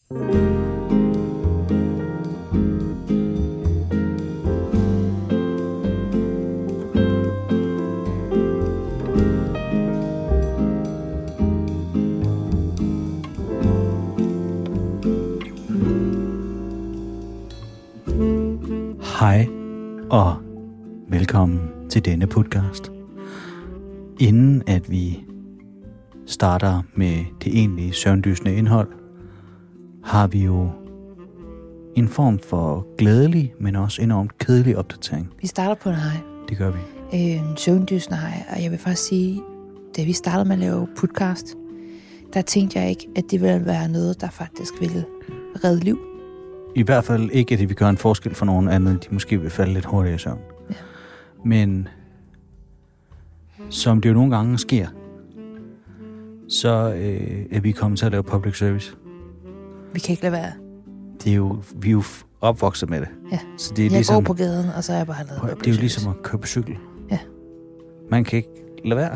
Hej og velkommen til denne podcast. Inden at vi starter med det egentlige søvndysende indhold, har vi jo en form for glædelig, men også enormt kedelig opdatering. Vi starter på en hej. Det gør vi. En søvndysende hej, og jeg vil faktisk sige, da vi startede med at lave podcast, der tænkte jeg ikke, at det ville være noget, der faktisk ville redde liv. I hvert fald ikke, at det vil gøre en forskel for nogen anden, end de måske vil falde lidt hurtigere i søvn. Ja. Men som det jo nogle gange sker, så er vi kommet til at lave public service. Vi kan ikke lade være. Vi er jo opvokset med det. Ja. Så det er jeg ligesom, går på gaden, og så er jeg bare lavet public det er jo service. ligesom at køre på cykel. Ja. Man kan ikke lade være.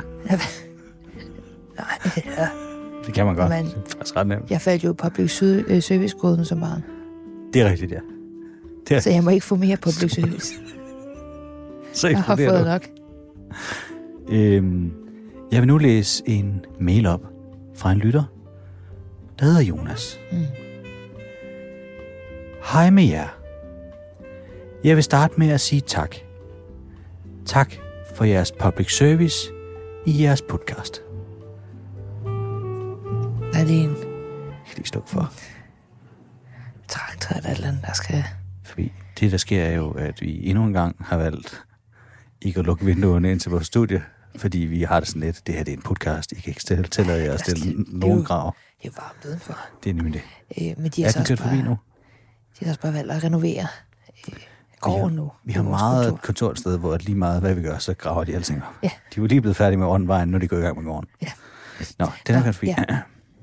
Nej, ja. Det kan man godt. Men det er faktisk ret nemt. jeg faldt jo i public service-koden som barn. Det er rigtigt, ja. Så jeg må ikke få mere public service. Så Jeg har fået nok. Jeg vil nu læse en mail op fra en lytter, der hedder Jonas. Hej med jer. Jeg vil starte med at sige tak. Tak for jeres public service i jeres podcast. Der er lige en Jeg kan lige slukke for. traktor eller et eller andet, der skal... Fordi det, der sker, er jo, at vi endnu en gang har valgt ikke at lukke vinduerne ind til vores studie, fordi vi har det sådan lidt. Det her det er en podcast. I kan ikke tillade jer at stille nogen krav. Det er varmt udenfor. Det er nemlig det. Men de har Er så den også kørt forbi nu? De har også bare valgt at renovere gården nu. Vi har meget et kontor et sted, hvor lige meget, hvad vi gør, så graver de alting op. Ja. De var lige blevet færdige med åndvejen, nu er de gået i gang med gården. Ja. Nå, den er kørt forbi. Ja.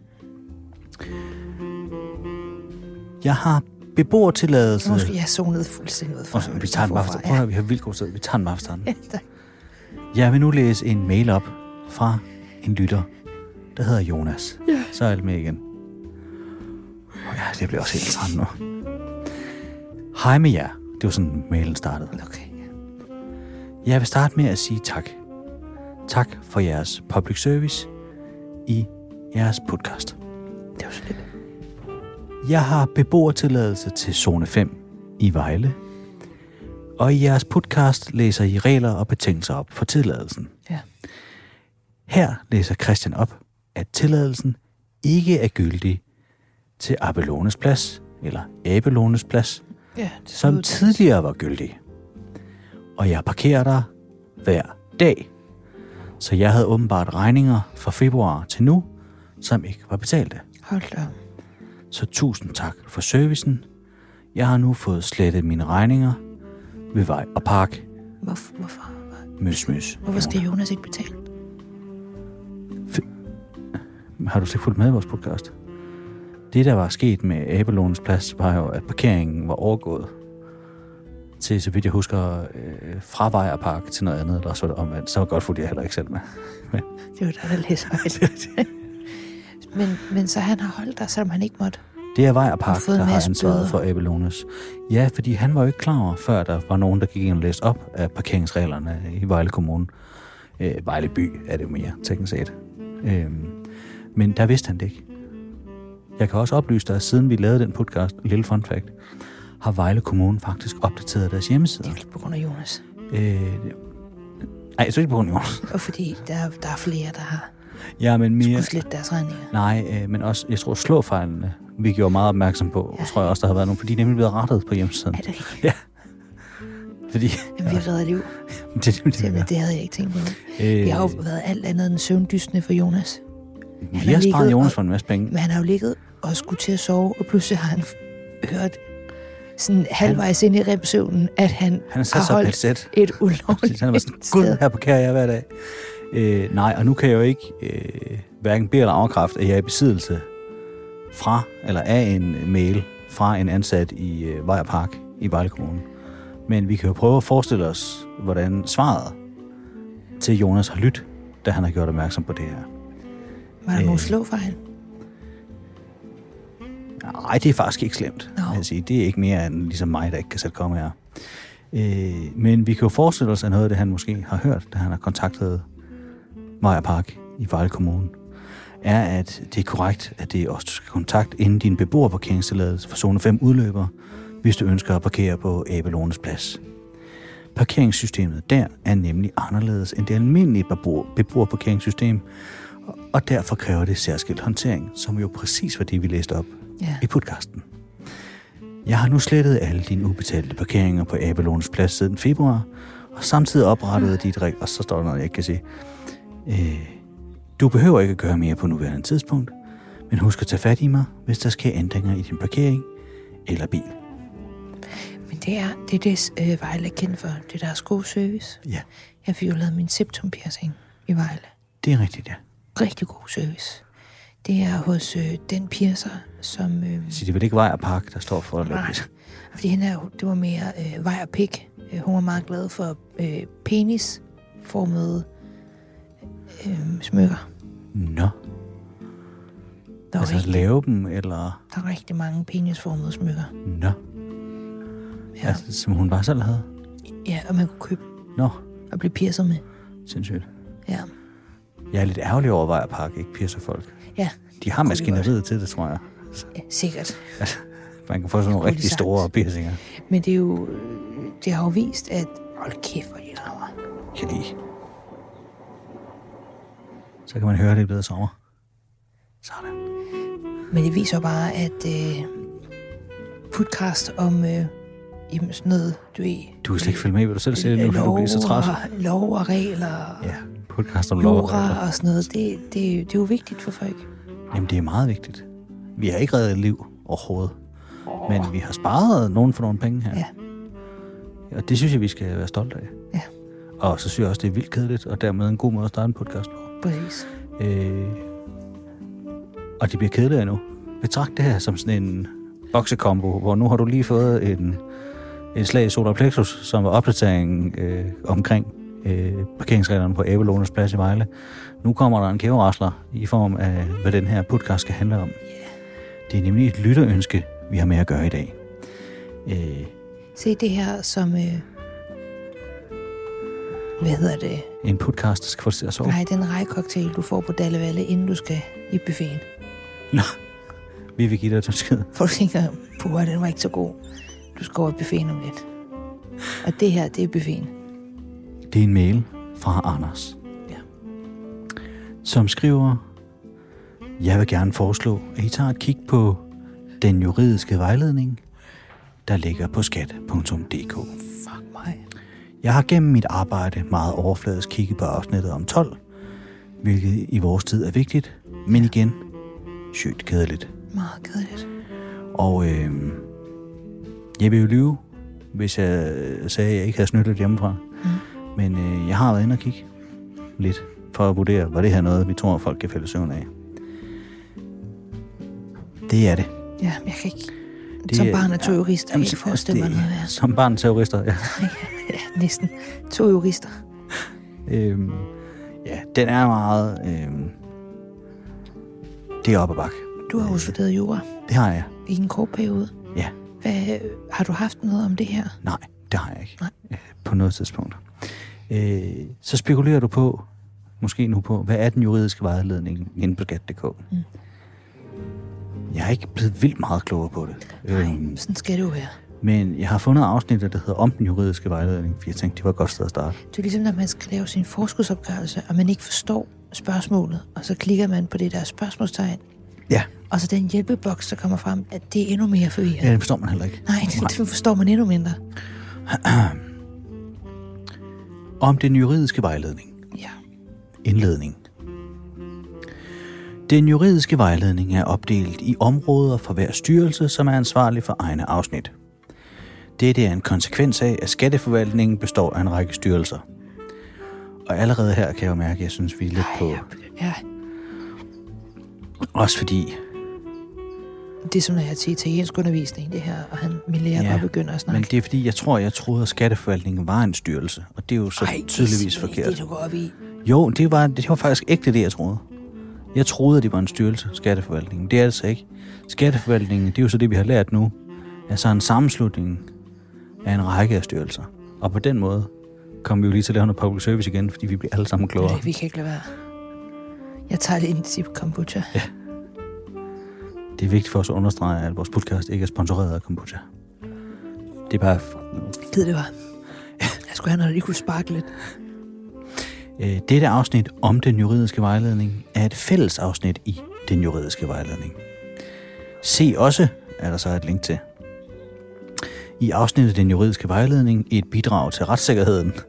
Jeg har beboertilladelse. Nu skal jeg zonede fuldstændig ud for. Vi tager den bare fra. Prøv at høre, vi har vildt god tid. Vi tager den bare fra starten. Ja, tak. Jeg vil nu læse en mail op fra en lytter, der hedder Jonas. Ja. Så er alt med igen. Ja, det bliver også helt træt nu. Hej med jer. Det var sådan, mailen startede. Okay. Jeg vil starte med at sige tak. Tak for jeres public service i jeres podcast. Det var så lidt. Jeg har beboertilladelse til zone 5 i Vejle. Og i jeres podcast læser I regler og betingelser op for tilladelsen. Ja. Her læser Christian op, at tilladelsen ikke er gyldig til Abelones Plads, eller Abelones Plads, Ja, som tidligere var gyldig. Og jeg parkerer der hver dag. Så jeg havde åbenbart regninger fra februar til nu, som ikke var betalte. Hold da. Så tusind tak for servicen. Jeg har nu fået slettet mine regninger ved Vej og Park. Hvorfor? Møs. Hvorfor skal Jonas ikke betale? Har du så fulgt med i vores podcast? Det, der var sket med Abelones Plads, var jo, at parkeringen var overgået til, så vidt jeg husker, fra Vej og Park til noget andet, eller også var det omvendt. Så godt fulgte jeg heller ikke selv med. Det var der læser højt. men så han har holdt der, selvom han ikke måtte. Det er Vej og Park, fået en der har masse ansvaret bøder. for Abelones. Ja, fordi han var jo ikke klar over, før der var nogen, der gik ind og læste op af parkeringsreglerne i Vejle Kommune. Vejle by er det jo mere, teknisk set. Men der vidste han det ikke. Jeg kan også oplyse dig, at siden vi lavede den podcast, lille fun fact, har Vejle Kommune faktisk opdateret deres hjemmeside. Det er på grund af Jonas. Nej, så ikke på grund af Jonas. Og fordi der er flere, der har Ja, men mere... skulle slette deres regninger. Nej, men også, jeg tror, slåfejlene, vi gjorde meget opmærksom på, Ja. tror jeg også, der har været nogle, fordi de er nemlig blevet rettet på hjemmesiden. Er det rigtigt? Ja. Fordi... Jamen, vi har reddet liv. det Det havde jeg ikke tænkt på. Vi har jo været alt andet end søvndysende for Jonas. Vi har sparet Jonas for en masse penge. Men han har jo ligget og skulle til at sove, og pludselig har han hørt sådan halvvejs ind i remsøvnen, at han har holdt et ulovligt Han var sådan, gud, her parkerer jeg hver dag. Nej, og nu kan jeg jo ikke hverken bede eller afkræfte, at jeg er i besiddelse fra, eller af en mail fra en ansat i Vej og Park i Vejle Kommune. Men vi kan jo prøve at forestille os, hvordan svaret til Jonas har lyttet, da han har gjort opmærksom på det her. Var der nogle slåfejl? Nej, det er faktisk ikke slemt. Nå. Altså, det er ikke mere end ligesom mig, der ikke kan sætte komme her. Men vi kan jo forestille os, at noget af det, han måske har hørt, da han har kontaktet Vejr Park i Vejle Kommune, er, at det er korrekt, at det er også, du skal kontakte inden din beboerparkeringstilladelse for zone 5 udløber, hvis du ønsker at parkere på Abelones Plads. Parkeringssystemet der er nemlig anderledes end det almindelige beboerparkeringssystem, og derfor kræver det særskilt håndtering, som jo præcis var det, vi læste op i podcasten. Jeg har nu slettet alle dine ubetalte parkeringer på Abelones Plads siden februar, og samtidig oprettet dit regler, og så står der noget, jeg ikke kan sige. Du behøver ikke at gøre mere på nuværende tidspunkt, men husk at tage fat i mig, hvis der sker ændringer i din parkering eller bil. Men det er Vejle er kendt for, det deres gode service. Ja. Jeg fik jo lavet min septumpiercing i Vejle. Det er rigtigt, ja. Rigtig god service. Det er hos den piercer, som... Så det er vel ikke Vejr Park, der står for det? Nej, fordi det var mere Vejr Pik. Hun var meget glad for penisformede smykker. Nå. Altså rigtig, lave dem, eller... Der er rigtig mange penisformede smykker. Nå. Ja. Altså, som hun bare selv havde? Ja, og man kunne købe. Nå. Og blive piercet med. Sindssygt. Ja. Jeg er lidt ærgerlig over Vejr Park, ikke piercer folk. Ja. De har maskineriet til det, tror jeg. Ja, sikkert. Altså, man kan få sådan nogle rigtig store piercinger. Men det er jo... Det har jo vist, at... Hold kæft, hvor de rammer. Kan lide. Så kan man høre, det er blevet sommer. Sådan. Men det viser bare, at podcast om sådan noget, du ved... Du kan slet ikke følge med, vil du selv se det nu, for du bliver så træt. Lov og regler. Ja, podcast om lov og regler. Og sådan noget, det er jo vigtigt for folk. Jamen, det er meget vigtigt. Vi har ikke reddet liv overhovedet. Men vi har sparet nogen for nogle penge her. Ja. Og det synes jeg, vi skal være stolte af. Ja. Og så synes jeg også, det er vildt kedeligt, og dermed en god måde at starte en podcast på. Præcis. Og det bliver kedeligt nu. Betragt det her som sådan en boksekombo, hvor nu har du lige fået et slag i solar plexus, som var opdateringen omkring parkeringsreglerne på Abelones Plads i Vejle. Nu kommer der en kæverasler i form af, hvad den her podcast skal handle om. Det er nemlig et lytterønske, vi har med at gøre i dag. Se det her som... hvad hedder det? En podcast, der skal få det til at sove? Nej, den rejcocktail, du får på Dallevalle, inden du skal i buffeten. Nå, vi vil give dig et ønske. For du tænker, puha, den var ikke så god. Du skal over i buffeten om lidt. Og det her, det er buffeten. Det er en mail fra Anders. Ja. Som skriver: Jeg vil gerne foreslå, at I tager et kig på den juridiske vejledning, der ligger på skat.dk. Fuck mig. Jeg har gennem mit arbejde meget overfladisk kigget på afsnittet om 12, hvilket i vores tid er vigtigt, men igen, sygt kedeligt. Meget kedeligt. Og jeg vil jo lyve, hvis jeg sagde, at jeg ikke havde snyttet hjemmefra. Men jeg har været inde og kigge lidt, for at vurdere, var det her noget, vi tror, folk kan fælde søvn af. Det er det. Ja, jeg kan ikke... Som barn af 2 jurister, jeg kan ikke forestille mig noget værd. Som barn af terrorister, ja. Ja, næsten. 2 jurister. Ja, den er meget... det er op ad bakke. Du har jo studeret jura. Det har jeg. I en kort periode. Ja. Har du haft noget om det her? Nej, det har jeg ikke. Nej. På noget tidspunkt. Så spekulerer du på, måske nu på, hvad er den juridiske vejledning inde på skat.dk? Jeg er ikke blevet vildt meget klogere på det. Nej, sådan skal det jo være. Men jeg har fundet afsnittet, der hedder om den juridiske vejledning, for jeg tænkte, det var et godt sted at starte. Det er ligesom, når man skal lave sin forskudsopgørelse, og man ikke forstår spørgsmålet, og så klikker man på det der spørgsmålstegn. Ja. Og så den hjælpeboks, der kommer frem, at det er endnu mere forvirrende. Ja, det forstår man heller ikke. Nej, det forstår man endnu mindre. Om den juridiske vejledning. Ja. Indledning. Den juridiske vejledning er opdelt i områder for hver styrelse, som er ansvarlig for egne afsnit. Dette er en konsekvens af, at skatteforvaltningen består af en række styrelser. Og allerede her kan jeg jo mærke, at jeg synes, vi er lidt på... Ja. Også fordi... Det er som når jeg til italiensk undervisning, det her, og min lærer bare begynder at snakke. Men det er fordi, jeg troede, at skatteforvaltningen var en styrelse, og det er jo så tydeligvis forkert. Det du går op i. Jo, det var faktisk ægte det, jeg troede. Jeg troede, at det var en styrelse, Skatteforvaltningen. Det er altså ikke. Skatteforvaltningen, det er jo så det, vi har lært nu. Altså en sammenslutning af en række af styrelser. Og på den måde kommer vi jo lige til at lave noget public service igen, fordi vi bliver alle sammen klogere. Nej, vi kan ikke lade være. Jeg tager det ind til kombucha. Ja. Det er vigtigt for os at understrege, at vores podcast ikke er sponsoreret af kombucha. Det er bare... Ved det var. Jeg skulle have noget, der lige kunne sparke lidt. Dette afsnit om den juridiske vejledning er et fælles afsnit i den juridiske vejledning. Se også, er der så et link til. I afsnittet den juridiske vejledning et bidrag til retssikkerheden. Men.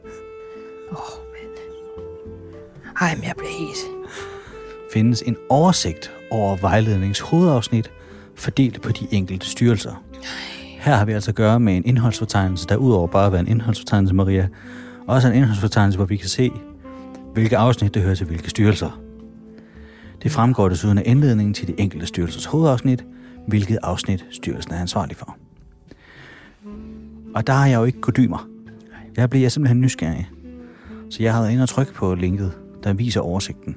Ej, men jeg bliver helt... Findes en oversigt over vejledningens hovedafsnit, fordelt på de enkelte styrelser. Her har vi altså at gøre med en indholdsfortegnelse, der udover bare at være en indholdsfortegnelse, Maria, også en indholdsfortegnelse, hvor vi kan se, hvilke afsnit der hører til hvilke styrelser. Det fremgår desuden af indledningen til de enkelte styrelsers hovedafsnit, hvilket afsnit styrelsen er ansvarlig for. Og der har jeg jo ikke kodymer. Jeg bliver simpelthen nysgerrig. Så jeg har været inde og trykke på linket, der viser oversigten.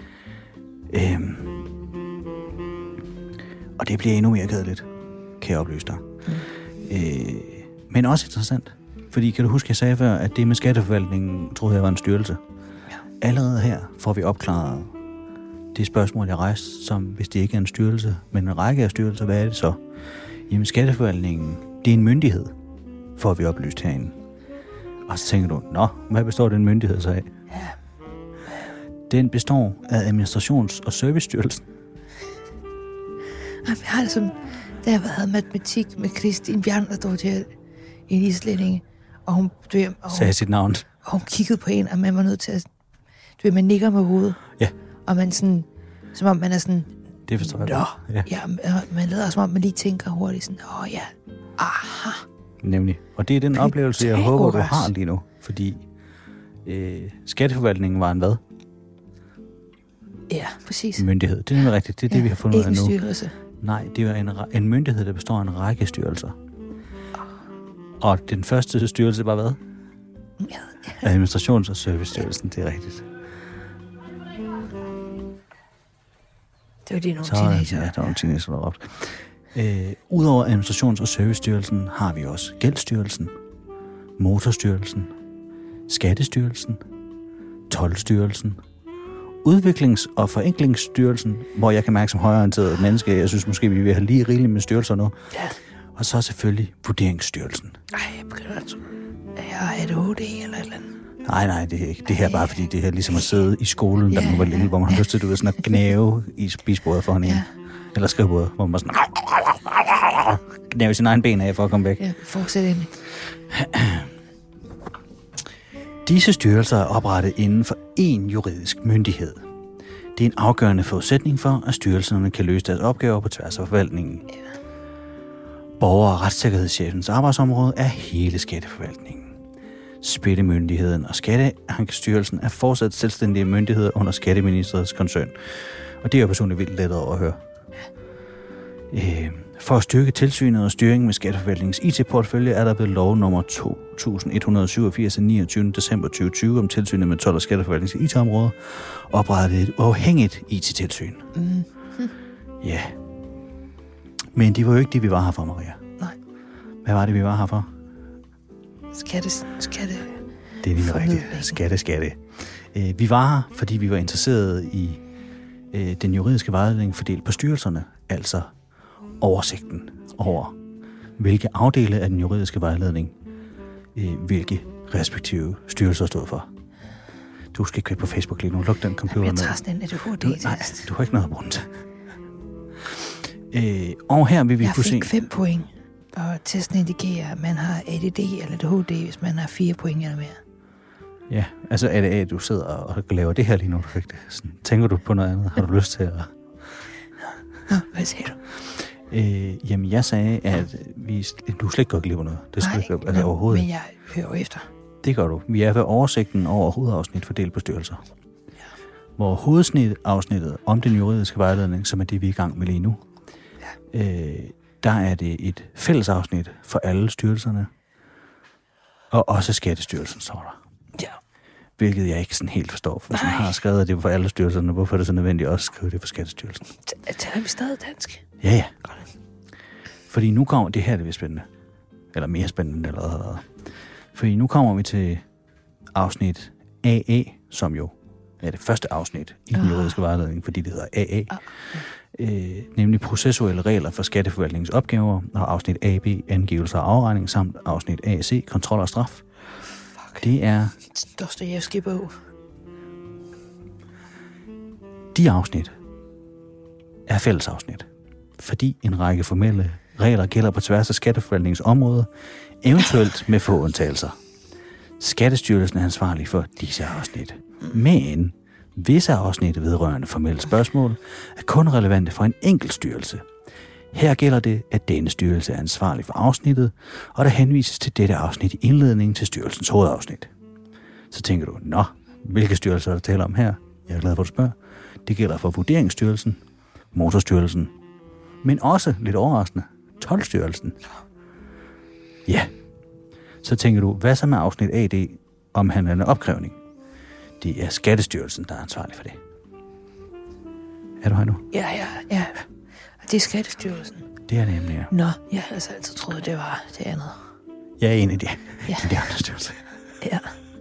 Og det bliver endnu mere kedeligt, kan jeg oplyse dig. Men også interessant. Fordi kan du huske, jeg sagde før, at det med skatteforvaltningen troede jeg var en styrelse. Ja. Allerede her får vi opklaret det spørgsmål, jeg rejste, som hvis det ikke er en styrelse, men en række af styrelser, hvad er det så? Jamen skatteforvaltningen, det er en myndighed, får vi oplyst herinde. Og så tænker du, nå, hvad består den myndighed så af? Ja. Den består af Administrations- og Servicestyrelsen. Jeg har det som, da jeg havde matematik med Christine Bjørn, der stod til en islænding, og hun sagde sit navn. Og hun kiggede på en, og man var nødt til at... Du ved, man nikker med hovedet. Ja. Og man sådan... Som om man er sådan... Det forstår jeg godt. Ja, man lader som om man lige tænker hurtigt sådan... ja. Aha. Nemlig. Og det er den oplevelse, jeg håber, du har lige nu. Fordi skatteforvaltningen var en hvad? Ja, præcis. Myndighed. Det er nemlig rigtigt. Det er det, vi har fundet ud af nu. Ikke en styrelse. Nej, det er en myndighed, der består af en række styrelser. Og den første styrelse var hvad? Ja. Administrations- og Servicestyrelsen, det er rigtigt. Det var det nogle teenager. Ja, der var nogle teenager, der råbte. Udover Administrations- og Servicestyrelsen har vi også Gældsstyrelsen, Motorstyrelsen, Skattestyrelsen, Toldstyrelsen, Udviklings- og Forenklingsstyrelsen, hvor jeg kan mærke som højreorienteret menneske, jeg synes måske, vi vil have lige rigeligt med styrelser nu. Ja. Og så selvfølgelig Vurderingsstyrelsen. Ej, jeg begynder at tro, at jeg har ADHD eller et eller andet. Nej, det er ikke. Det her er bare fordi, det her ligesom at sidde i skolen, da man var lille, hvor man har lyst til, sådan at gnæve i spisbordet for hinanden. Ja. Eller skrivebordet, hvor man sådan gnæve sin egen ben af for at komme væk. Ja, fortsæt ind. Disse styrelser er oprettet inden for én juridisk myndighed. Det er en afgørende forudsætning for, at styrelserne kan løse deres opgaver på tværs af forvaltningen. Ja. Borger- og retssikkerhedschefens arbejdsområde er hele skatteforvaltningen. Spillemyndigheden og Skatteankestyrelsen er fortsat selvstændige myndigheder under Skatteministeriets koncern. Og det er jo personligt vildt let at høre. For at styrke tilsynet og styringen med Skatteforvaltningens IT-portfølje er der ved lov nummer 2187 af 29. december 2020 om tilsynet med told- og Skatteforvaltningens IT-område oprettet et uafhængigt IT-tilsyn. Ja. Men det var jo ikke det, vi var her for, Maria. Nej. Hvad var det, vi var her for? Skatte. Det er lige rigtigt. Skatte. Vi var her, fordi vi var interesserede i den juridiske vejledning fordelt på styrelserne, altså oversigten over, hvilke afdele af den juridiske vejledning, hvilke respektive styrelser stod for. Du skal ikke være på Facebook lige nu. Luk den computer ned. Jeg tager sådan en ADHD-test. Nej, du har ikke noget at bruge til. Og her vil vi kunne se... Jeg fik 5 point, og testen indikerer, at man har ADD eller ADHD, hvis man har 4 point eller mere. Ja, altså er det du sidder og laver det her lige nu, du fik det? Sådan, tænker du på noget andet? Har du lyst til at... Nå, hvad sagde du? Jamen, jeg sagde, at du slet ikke går glip af noget. Det skal ikke, altså, overhovedet. Men jeg hører efter. Det gør du. Vi er ved oversigten over hovedafsnit fordelt på styrelser. Ja. Hvor hovedafsnittet om den juridiske vejledning, som er det, vi er i gang med lige nu, der er det et fælles afsnit for alle styrelserne, og også Skattestyrelsen, står der. Ja. Hvilket jeg ikke sådan helt forstår. For hvis man har skrevet, at det var for alle styrelserne, hvorfor er det så nødvendigt også at skrive det for Skattestyrelsen? Taler vi stadig dansk? Ja. Fordi nu kommer det her, det er spændende. Eller mere spændende allerede. Fordi nu kommer vi til afsnit AA, som jo er det første afsnit i den juridiske vejledning, fordi det hedder AA. Nemlig processuelle regler for skatteforvaltningens opgaver, og afsnit AB, angivelser og afregning, samt afsnit AC, kontrol og straf. Det er Dostojevskij-bog. De afsnit er fællesafsnit, fordi en række formelle regler gælder på tværs af skatteforvaltningens område, eventuelt med få undtagelser. Skattestyrelsen er ansvarlig for disse afsnit. Men visse afsnit vedrørende formelle spørgsmål er kun relevante for en enkelt styrelse. Her gælder det, at denne styrelse er ansvarlig for afsnittet, og der henvises til dette afsnit i indledningen til styrelsens hovedafsnit. Så tænker du, hvilke styrelser er der taler om her? Jeg er glad for, at du spørger. Det gælder for Vurderingsstyrelsen, Motorstyrelsen, men også, lidt overraskende, Toldstyrelsen. Ja. Så tænker du, hvad så med afsnit AD omhandlende opkrævning? Det er Skattestyrelsen, der er ansvarlig for det. Er du her nu? Ja. Det er Skattestyrelsen. Det er det nemlig, ja. Nå, jeg havde altså altid troet, det var det andet. Jeg er en af de andre styrelser. Ja.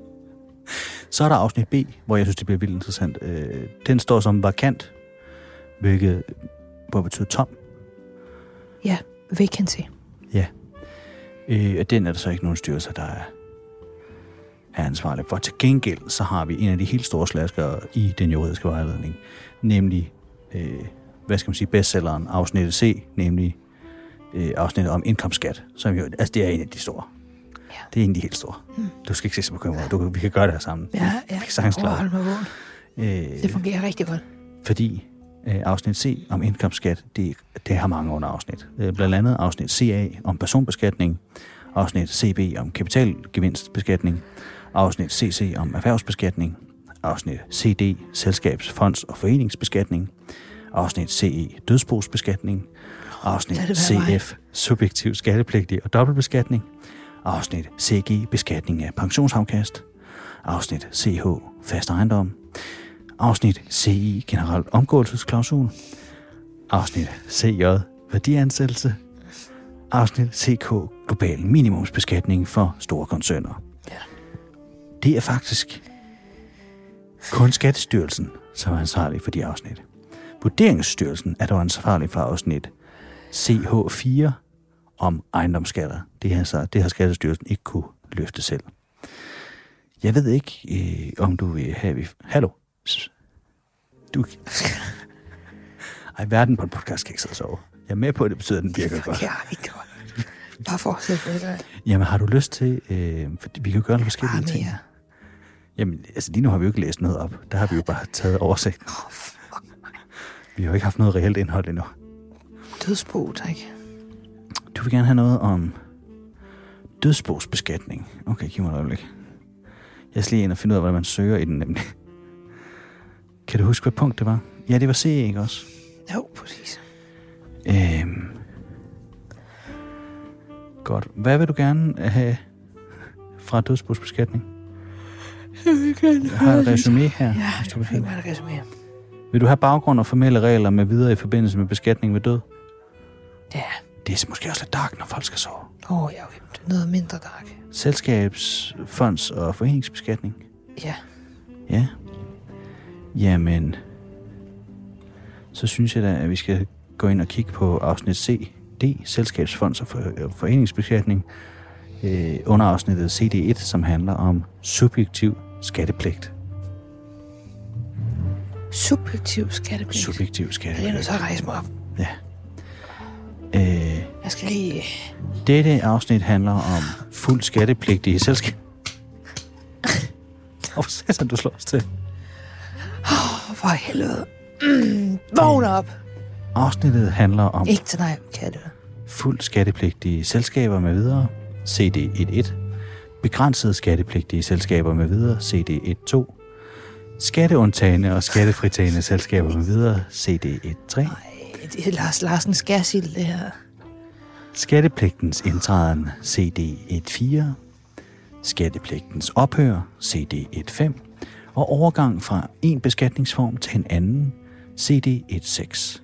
Så er der afsnit B, hvor jeg synes, det bliver vildt interessant. Den står som vakant, hvilket betyder tom. Ja, vacancy. Ja. Den er der så ikke nogen styrelser, der er ansvarlig for. Til gengæld, så har vi en af de helt store slaskere i den juridiske vejledning, nemlig, bestselleren, afsnittet C, nemlig afsnittet om indkomstskat, som jo, altså det er en af de store. Ja. Det er en af de helt store. Du skal ikke se så bekymret. Vi kan gøre det her sammen. Ja. Vi kan sagtens klare det. Det fungerer rigtig godt. Fordi afsnit C om indkomstskat, det har mange underafsnit. Blandt andet afsnit CA om personbeskatning, afsnit CB om kapitalgevinstbeskatning, afsnit CC om erhvervsbeskatning, afsnit CD selskabs-, fonds- og foreningsbeskatning, afsnit CE dødsbogsbeskatning, afsnit CF subjektiv skattepligtig og dobbeltbeskatning, afsnit CG beskatning af pensionsafkast, afsnit CH fast ejendom, afsnit CI generelt omgåelsesklausul, afsnit CJ værdiansættelse, afsnit CK global minimumsbeskatning for store koncerner. Ja. Det er faktisk kun Skattestyrelsen, som er ansvarlig for de afsnit. Vurderingsstyrelsen er dog ansvarlig for afsnit CH4 om ejendomsskatter. Det har Skattestyrelsen ikke kunne løfte selv. Jeg ved ikke, om du vil have... Hallo? Du... Ej, verden på en podcast skal ikke sidde og sove. Jeg er med på, at det betyder, at den virker godt. Ja, ikke godt. Bare fortsæt med det. Jamen, har du lyst til... for vi kan jo gøre noget forskellige ting. Jamen, altså lige nu har vi jo ikke læst noget op. Der har vi jo bare taget oversigten. Vi har jo ikke haft noget reelt indhold endnu. Dødsbo, tak. Du vil gerne have noget om dødsbogsbeskatning. Okay, giv mig et øjeblik. Jeg skal lige ind og finde ud af, hvordan man søger i den nemlig. Kan du huske, hvad punkt det var? Ja, det var C, ikke også? Jo, præcis. Godt. Hvad vil du gerne have fra dødsbogsbeskatning? Jeg har et resumé her. Ja, det er fint med et resumé. Vil du have baggrund og formelle regler med videre i forbindelse med beskatning ved død? Ja. Det er måske også lidt dark, når folk skal sove. Ja, okay. Det er noget mindre dark. Selskabs-, fonds- og foreningsbeskatning? Ja. Ja. Jamen, så synes jeg da, at vi skal gå ind og kigge på afsnit C, D, selskabs-, fonds- og foreningsbeskatning, under afsnittet CD1, som handler om subjektiv skattepligt. Subjektiv skattepligt? Subjektiv skattepligt. Jeg er nødt til at rejse mig op. Ja. Jeg skal lige... Dette afsnit handler om fuld skattepligtige selskab. Hvorfor sætter du slår os til? For helvede. Vågn op. Afsnittet handler om... Ikke til dig, katte. Fuld skattepligtige selskaber med videre, CD11. Begrænsede skattepligtige selskaber med videre, CD12. Skatteundtagende og skattefritagende selskaber med videre, CD13. Nej, det er Lars Larsen skærsild, det her. Skattepligtens indtræden, CD14. Skattepligtens ophør, CD15. og overgang fra en beskatningsform til en anden, CD16.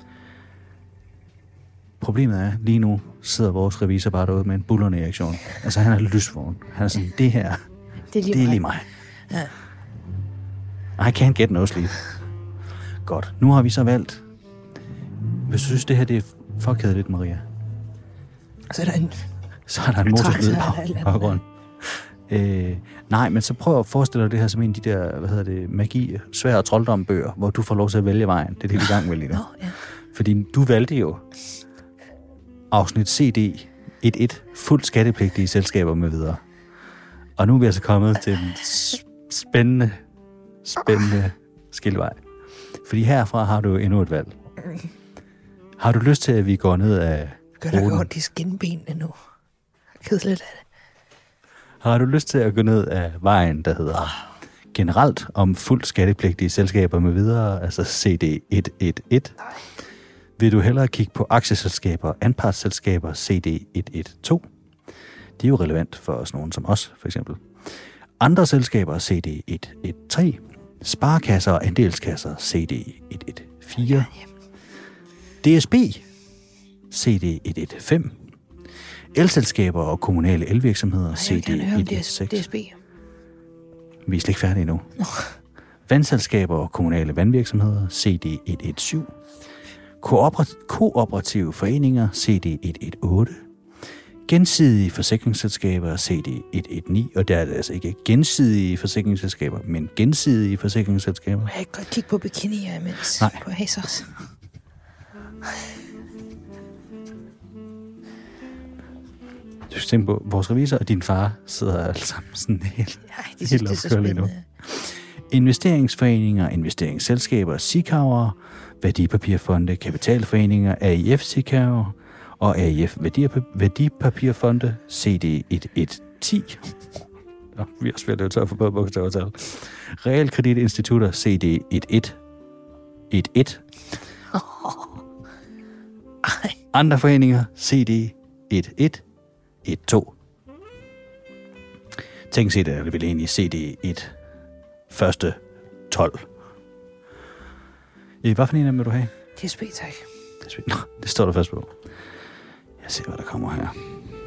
Problemet er, lige nu sidder vores revisor bare derude med en bullerne reaktion. Altså, han er lysvågen. Han er sådan, det her, det er lige mig. Ja. I can't get no sleep. Godt, nu har vi så valgt. Hvis du synes, det her det er for kedeligt, Maria. Så er der en motorlyd i baggrunden. Nej, men så prøv at forestille dig det her som en af de der, magi, svær og trolddom-bøger, hvor du får lov til at vælge vejen. Det er det, vi er i gang med lige nu. Ja. Fordi du valgte jo afsnit CD 1.1, fuldt skattepligtige selskaber med videre. Og nu er vi altså kommet til en spændende skillevej. Fordi herfra har du endnu et valg. Har du lyst til, at vi går ned af gør der godt de skinbenene nu. Kedeligt af det. Har du lyst til at gå ned af vejen, der hedder generelt om fuldt skattepligtige selskaber med videre, altså CD 1.1.1? Nej. Vil du hellere kigge på aktieselskaber og anpartsselskaber CD 1.1.2? Det er jo relevant for sådan nogen som os, for eksempel. Andre selskaber CD 1.1.3, sparekasser og andelskasser CD 1.1.4, DSB CD 1.1.5, elselskaber og kommunale elvirksomheder CD 1.1.6. DSB. Vi er slet ikke færdige endnu. Vandselskaber og kommunale vandvirksomheder CD 1.1.7, kooperative foreninger CD 1.1.8, gensidige forsikringsselskaber CD 1.1.9, og der er det altså ikke gensidige forsikringsselskaber, men gensidige forsikringsselskaber. Jeg kan godt kigge på bikinier imens. Nej. På Hazers. Du skal tænke på, vores revisor og din far sidder alle sammen sådan helt Det er så spændende. Investeringsforeninger, investeringsselskaber, SICAV'er, værdipapirfonde, kapitalforeninger, AIF SICAV'er og AIF værdipapirfonde, CD 1.1.10. Vi har svært at tør for både bogstaver og tal. Realkreditinstitutter, CD 1.1.1. Andre foreninger, CD 1.1.1.2. Tænk sig, det er vel egentlig CD 1. Første 12. Hvad for en af dem vil du have? DSB, tak. Nå, det står der først på. Jeg ser, hvad der kommer her.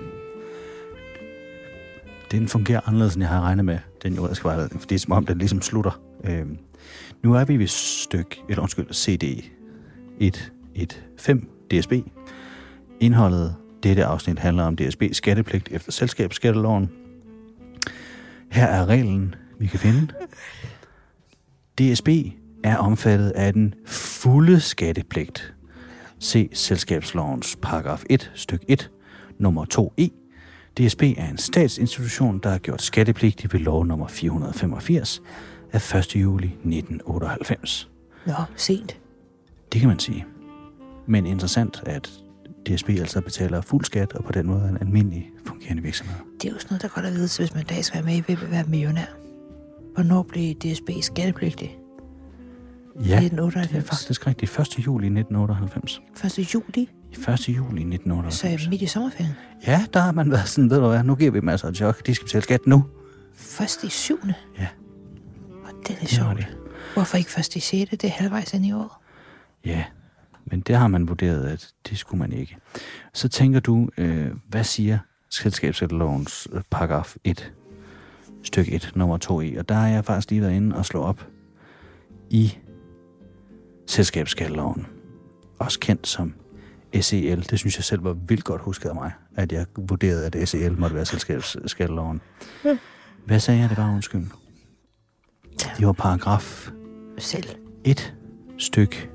Den fungerer anderledes, end jeg har regnet med, den juridiske vejledning, fordi det er som om, den ligesom slutter. Nu er vi ved CD 1.1.5 DSB. Indholdet dette afsnit handler om DSB skattepligt efter selskabsskatteloven. Her er reglen, vi kan finde. DSB er omfattet af den fulde skattepligt. Se selskabslovens paragraf 1, styk 1, nummer 2e. DSB er en statsinstitution, der har gjort skattepligtig ved lov nummer 485 af 1. juli 1998. Nå, sent. Det kan man sige. Men interessant, at DSB altså betaler fuld skat, og på den måde en almindelig fungerende virksomhed. Det er jo sådan noget, der godt at vide, hvis man en dag skal være med i Hvem vil være millionær. Hvornår blev DSB skattepligtig? Ja, 1998. det er faktisk rigtigt. 1. juli 1998. 1. juli? 1. juli 1998. Så midt i sommerferien? Ja, der har man været sådan, ved du hvad, nu giver vi dem altså et chok. De skal betale skat nu. 1. 7. Ja. Og det er sjovt. Hvorfor ikke 1. 6? Det er halvvejs ind i året. Ja, men det har man vurderet, at det skulle man ikke. Så tænker du, hvad siger selskabsskattelovens paragraf 1, stykke 1, nummer 2e? Og der har jeg faktisk lige været inde og slå op i selskabsskatteloven. Også kendt som SEL. Det synes jeg selv var vildt godt husket af mig, at jeg vurderede, at SEL måtte være selskabsskatteloven. Hvad sagde jeg, det var undskyld? Det var paragraf 1, stykke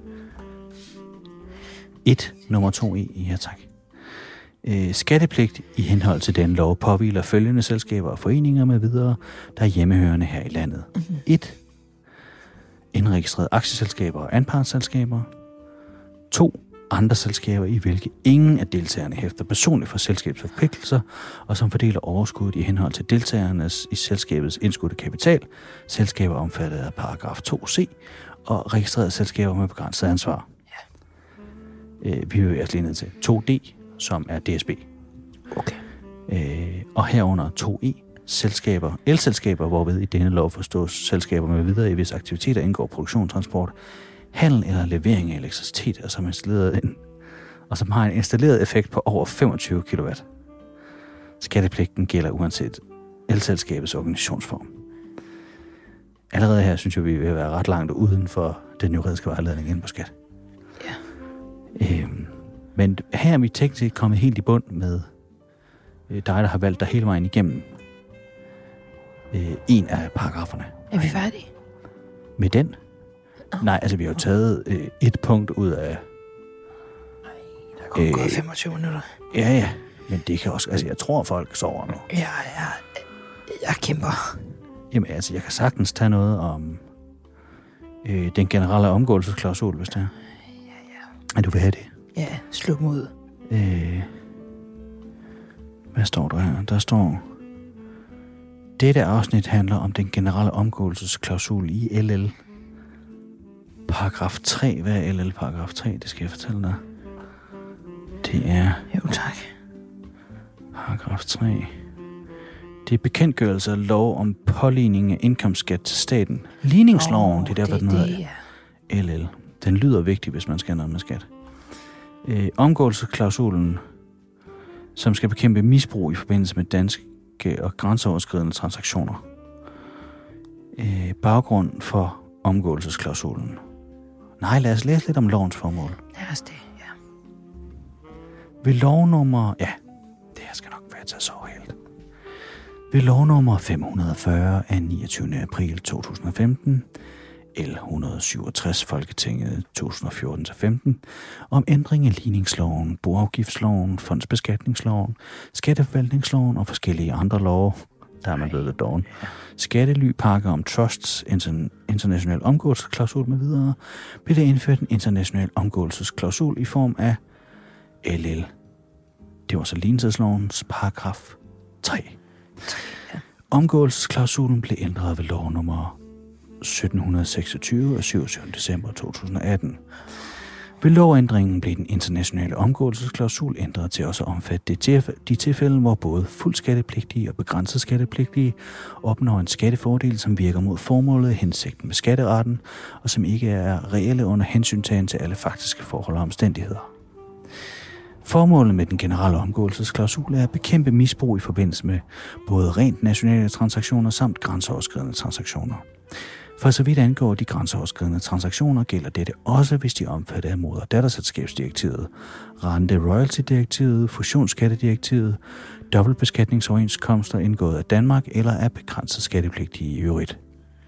1, nummer 2e. Ja, tak. Skattepligt i henhold til den lov påhviler følgende selskaber og foreninger med videre, der er hjemmehørende her i landet. 1. Indregistrerede aktieselskaber og anpartsselskaber. 2. Andre selskaber, i hvilke ingen af deltagerne hæfter personligt for selskabsforpligtelser, og som fordeler overskuddet i henhold til deltagernes i selskabets indskudte kapital, selskaber omfattet af paragraf 2c, og registrerede selskaber med begrænset ansvar. Vi bevæger os lige ned til 2D, som er DSB. Okay. Og herunder 2E, elselskaber, hvorved i denne lov forstås selskaber med videre i visse aktiviteter indgår produktion, transport, handel eller levering af elektricitet, og som har en installeret effekt på over 25 kW. Skattepligten gælder uanset elselskabets organisationsform. Allerede her synes jeg, vi vil være ret langt uden for den juridiske vejledning inde på skat. Ja. Men her er vi teknisk kommet helt i bund med dig, der har valgt dig hele vejen igennem en af paragraferne. Er vi færdige? Med den? Nej, altså vi har jo taget et punkt ud af... Der er gået 25 minutter. Ja, men det kan også... Altså, jeg tror, folk sover nu. Jeg kæmper. Jamen, altså, jeg kan sagtens tage noget om den generelle omgåelsesklausul, hvis det er. Ja. Men du vil have det? Ja, sluk mod. Hvad står der her? Der står... Dette afsnit handler om den generelle omgåelsesklausul i LL. Paragraf 3. Hvad er LL paragraf 3? Det skal jeg fortælle dig. Det er... Jo, tak. Paragraf 3. Det er bekendtgørelse af lov om påligning af indkomstskat til staten. Ligningsloven, det er derfor, den hedder LL. Den lyder vigtig, hvis man skal noget med skat. Omgåelsesklausulen, som skal bekæmpe misbrug i forbindelse med danske og grænseoverskridende transaktioner. Baggrund for omgåelsesklausulen. Nej, lad os læse lidt om lovens formål. Lad os det, ja. Ved lovnummer... Ja, det her skal nok være til at sove helt. Ved lovnummer 540 af 29. april 2015, L 167 Folketinget 2014-15, om ændring af ligningsloven, boafgiftsloven, fondsbeskatningsloven, skatteforvaltningsloven og forskellige andre love, der er man blevet lidt doven. Skattelypakke om trusts, international omgåelsesklausul med videre, blev der indført en international omgåelsesklausul i form af LL. Det var så lignelseslovens paragraf 3. Omgåelsesklausulen blev ændret ved lov nummer 1726 af 27. december 2018. Ved lovændringen blev den internationale omgåelsesklausul ændret til også at omfatte de tilfælde, hvor både fuldt skattepligtige og begrænset skattepligtige opnår en skattefordel, som virker mod formålet af hensigten med skatteretten, og som ikke er reelle under hensyntagen til alle faktiske forhold og omstændigheder. Formålet med den generelle omgåelsesklausul er at bekæmpe misbrug i forbindelse med både rent nationale transaktioner samt grænseoverskridende transaktioner. For så vidt angår de grænseoverskridende transaktioner, gælder dette også, hvis de omfatter af moder- og datterselskabsdirektivet, rente-royalty-direktivet, fusionsskattedirektivet, dobbeltbeskatningsoverenskomster indgået af Danmark eller er begrænset skattepligtige i øvrigt.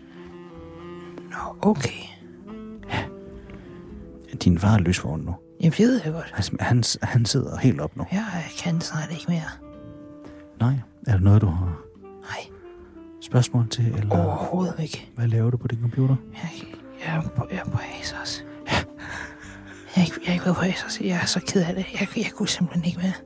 Nå, okay. Ja. Din far er lysvågen nu. Jeg ved det godt. Altså, han sidder helt op nu. Jeg kan snart ikke mere. Nej, er det noget, du har Nej. spørgsmål til? Eller Overhovedet ikke. Hvad laver du på din computer? Jeg er på ASOS. Ja. Jeg er ikke på ASOS. Jeg er så ked af det. Jeg kunne simpelthen ikke mere.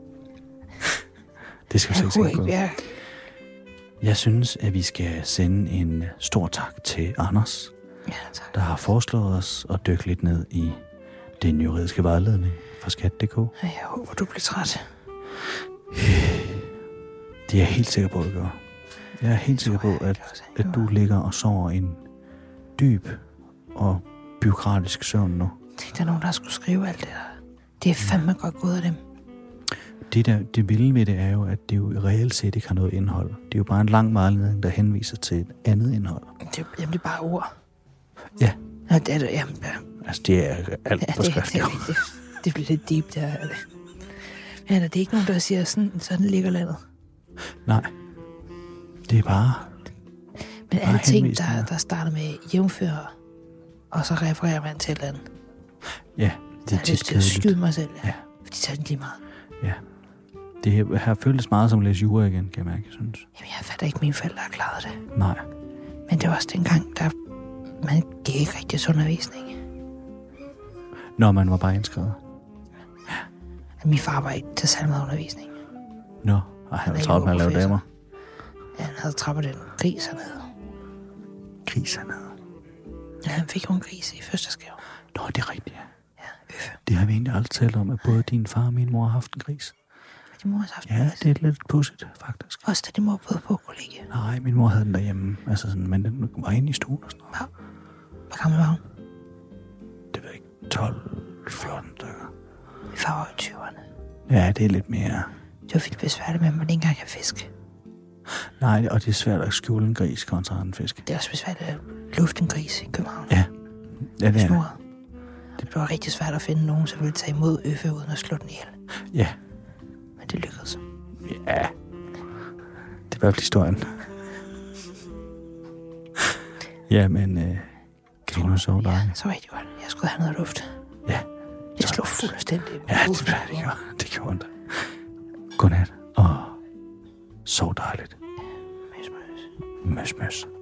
Det skal vi ikke på. Ja. Jeg synes, at vi skal sende en stor tak til Anders, tak. Der har foreslået os at dykke lidt ned i den juridiske vejledning fra skat.dk. Jeg håber, du bliver træt. Det er jeg helt sikker på, at du gør. Jeg er helt sikker på, at du ligger og sover en dyb og bureaukratisk søvn nu. Tænk, der er nogen, der skulle skrive alt det der. Det er fandme godt gået af dem. Det vilde ved det er jo, at det jo reelt set ikke har noget indhold. Det er jo bare en lang vejledning, der henviser til et andet indhold. Jamen, det er bare ord. Ja. Nå, det er det, jamen, ja. Altså, det er alt på skrift. Det bliver lidt deep, der er det. Men er det ikke nogen, der siger, sådan ligger landet? Nej. Det er bare... Men alle ting, der starter med jævnfører, og så refererer man til et eller andet. Ja, det er tit kedeligt. Skyde mig selv, ja. Fordi så er det lige meget. Ja. Det har føltes meget som at læse jura igen, kan jeg mærke, jeg synes. Jamen, jeg fatter ikke, mine forældre har klaret det. Nej. Men det var også dengang, der man gik ikke rigtig til undervisning. Når man var bare indskrevet? Ja. Min far var ikke til salmeundervisning. Nå, og han var travlt med at lave damer. Ja, han havde trappet den gris hernede. Gris hernede? Ja, han fik jo en gris i fødselsdagsgave. Nå, det er rigtigt, ja. Ja, Øffe. Det har vi egentlig aldrig talt om, at både din far og min mor har haft en gris. din mors haft Ja, det er lidt pudsigt, faktisk. Også da din mor boede på kollegie. Nej, min mor havde den derhjemme. Altså sådan, men den var inde i stuen og sådan noget. Ja. Hvor gammel var hun? Det var ikke 12-14 stykker. Vi var jo i 20'erne. Ja, det er lidt mere... Det var vildt besværligt med, at man ikke engang kan fisk. Nej, og det er svært at skjule en gris kontra en fisk. Det er også besværligt at lufte en gris i København. Ja, det er det. Det var rigtig svært at finde nogen, som ville tage imod Øffe uden at slå den ihjel. Ja. Men det lykkedes. Ja. Det er i hvert fald historien. Ja, men... kan du nu sove dig? Ja, så rigtig godt. Jeg skulle have noget luft. Ja. Det slog fuldstændig. Ja, det gjorde ondt. Godnat, og sov dejligt. Møs, møs. Møs, møs.